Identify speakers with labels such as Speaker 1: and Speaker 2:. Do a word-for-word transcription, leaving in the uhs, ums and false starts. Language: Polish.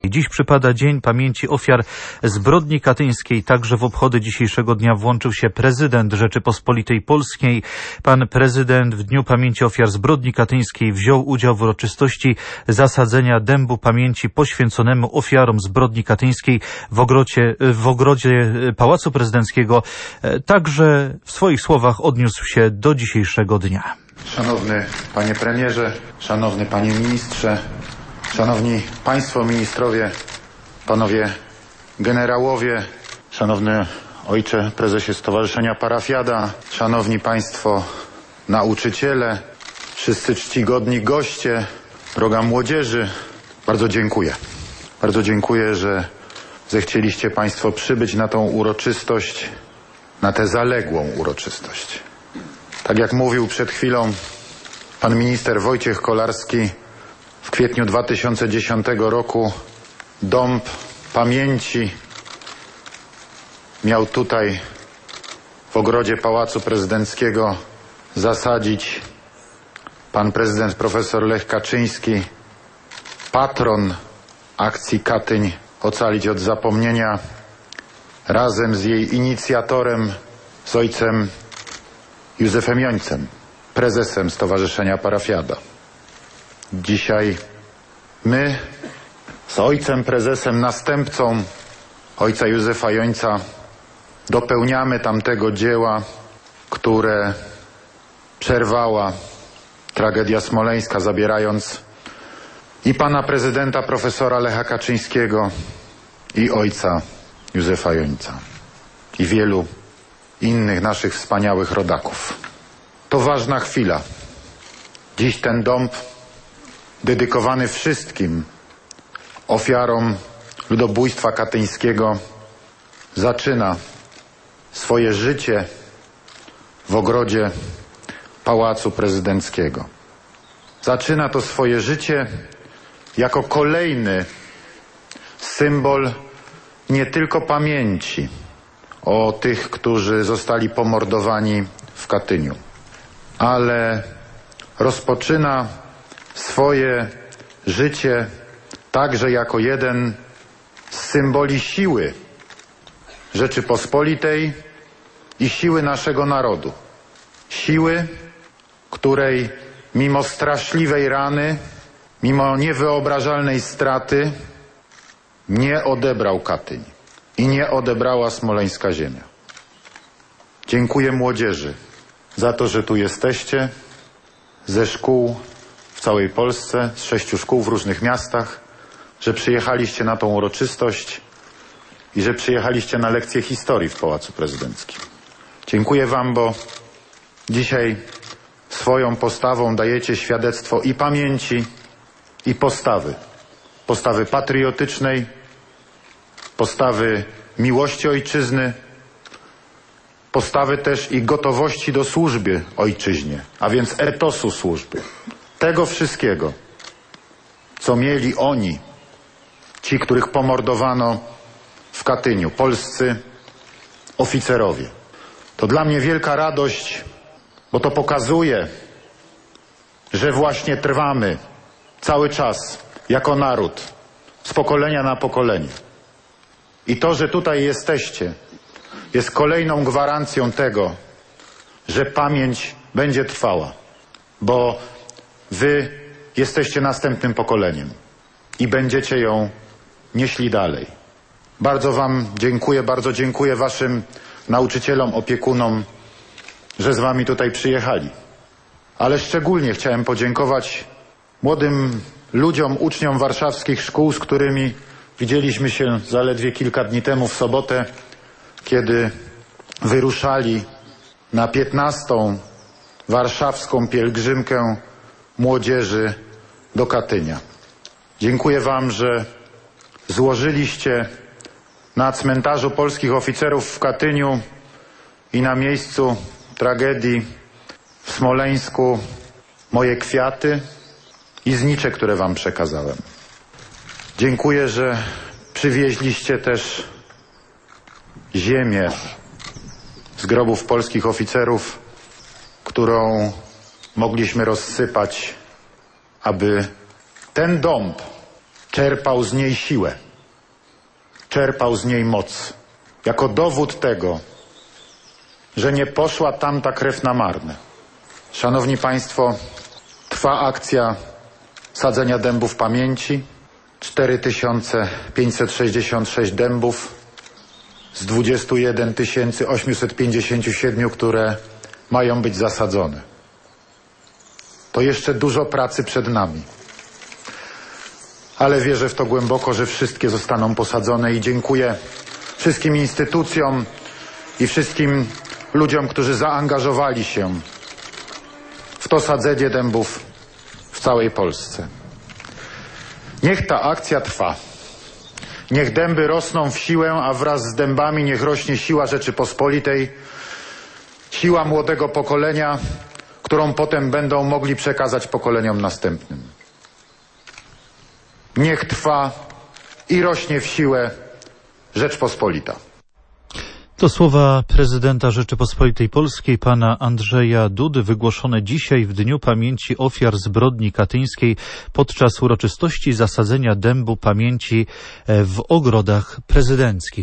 Speaker 1: Katyńskiej. Dziś przypada Dzień Pamięci Ofiar Zbrodni Katyńskiej. Także w obchody dzisiejszego dnia włączył się prezydent Rzeczypospolitej Polskiej. Pan prezydent w Dniu Pamięci Ofiar Zbrodni Katyńskiej wziął udział w uroczystości zasadzenia dębu pamięci poświęconemu ofiarom zbrodni katyńskiej w ogrodzie, w ogrodzie Pałacu Prezydenckiego. Także w swoich słowach odniósł się do dzisiejszego dnia.
Speaker 2: Szanowny Panie Premierze, Szanowny Panie Ministrze, Szanowni Państwo Ministrowie, Panowie Generałowie, Szanowny Ojcze Prezesie Stowarzyszenia Parafiada, Szanowni Państwo Nauczyciele, wszyscy czcigodni goście, droga młodzieży, bardzo dziękuję. Bardzo dziękuję, że zechcieliście Państwo przybyć na tą uroczystość, na tę zaległą uroczystość. Tak jak mówił przed chwilą pan minister Wojciech Kolarski, w kwietniu dwa tysiące dziesiątego roku Dąb Pamięci miał tutaj w ogrodzie Pałacu Prezydenckiego zasadzić pan prezydent profesor Lech Kaczyński, patron akcji Katyń Ocalić od zapomnienia, razem z jej inicjatorem, z ojcem Józefem Jońcem, prezesem Stowarzyszenia Parafiada. Dzisiaj my z ojcem prezesem, następcą ojca Józefa Jońca dopełniamy tamtego dzieła, które przerwała tragedia smoleńska, zabierając i pana prezydenta profesora Lecha Kaczyńskiego, i ojca Józefa Jońca, i wielu innych naszych wspaniałych rodaków. To ważna chwila. Dziś ten dąb dedykowany wszystkim ofiarom ludobójstwa katyńskiego zaczyna swoje życie w ogrodzie Pałacu Prezydenckiego. Zaczyna to swoje życie jako kolejny symbol nie tylko pamięci o tych, którzy zostali pomordowani w Katyniu, ale rozpoczyna swoje życie także jako jeden z symboli siły Rzeczypospolitej i siły naszego narodu. Siły, której mimo straszliwej rany, mimo niewyobrażalnej straty nie odebrał Katyń i nie odebrała smoleńska ziemia. Dziękuję młodzieży za to, że tu jesteście, ze szkół w całej Polsce, z sześciu szkół w różnych miastach, że przyjechaliście na tą uroczystość i że przyjechaliście na lekcję historii w Pałacu Prezydenckim. Dziękuję wam, bo dzisiaj swoją postawą dajecie świadectwo i pamięci, i postawy. Postawy patriotycznej, postawy miłości ojczyzny, postawy też i gotowości do służby ojczyźnie, a więc etosu służby. Tego wszystkiego, co mieli oni, ci, których pomordowano w Katyniu, polscy oficerowie. To dla mnie wielka radość, bo to pokazuje, że właśnie trwamy cały czas jako naród, z pokolenia na pokolenie. I to, że tutaj jesteście, jest kolejną gwarancją tego, że pamięć będzie trwała, bo wy jesteście następnym pokoleniem i będziecie ją nieśli dalej. Bardzo wam dziękuję, bardzo dziękuję waszym nauczycielom, opiekunom, że z wami tutaj przyjechali. Ale szczególnie chciałem podziękować młodym ludziom, uczniom warszawskich szkół, z którymi widzieliśmy się zaledwie kilka dni temu w sobotę, kiedy wyruszali na piętnastą warszawską pielgrzymkę młodzieży do Katynia. Dziękuję wam, że złożyliście na cmentarzu polskich oficerów w Katyniu i na miejscu tragedii w Smoleńsku moje kwiaty i znicze, które wam przekazałem. Dziękuję, że przywieźliście też ziemię z grobów polskich oficerów, którą mogliśmy rozsypać, aby ten dąb czerpał z niej siłę, czerpał z niej moc. Jako dowód tego, że nie poszła tamta krew na marne. Szanowni Państwo, trwa akcja sadzenia dębów pamięci. cztery tysiące pięćset sześćdziesiąt sześć dębów z dwudziestu jeden tysięcy osiemset pięćdziesiąt siedem, które mają być zasadzone. To jeszcze dużo pracy przed nami. Ale wierzę w to głęboko, że wszystkie zostaną posadzone i dziękuję wszystkim instytucjom i wszystkim ludziom, którzy zaangażowali się w to sadzenie dębów w całej Polsce. Niech ta akcja trwa. Niech dęby rosną w siłę, a wraz z dębami niech rośnie siła Rzeczypospolitej, siła młodego pokolenia, którą potem będą mogli przekazać pokoleniom następnym. Niech trwa i rośnie w siłę Rzeczpospolita.
Speaker 1: To słowa prezydenta Rzeczypospolitej Polskiej, pana Andrzeja Dudy, wygłoszone dzisiaj w Dniu Pamięci Ofiar Zbrodni Katyńskiej podczas uroczystości zasadzenia dębu pamięci w ogrodach prezydenckich.